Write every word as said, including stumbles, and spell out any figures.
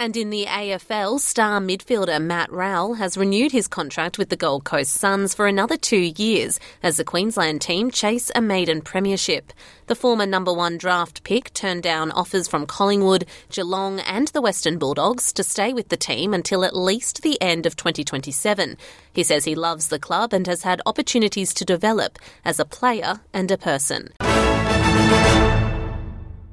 And in the A F L, star midfielder Matt Rowell has renewed his contract with the Gold Coast Suns for another two years as the Queensland team chase a maiden premiership. The former number one draft pick turned down offers from Collingwood, Geelong and the Western Bulldogs to stay with the team until at least the end of twenty twenty-seven. He says he loves the club and has had opportunities to develop as a player and a person.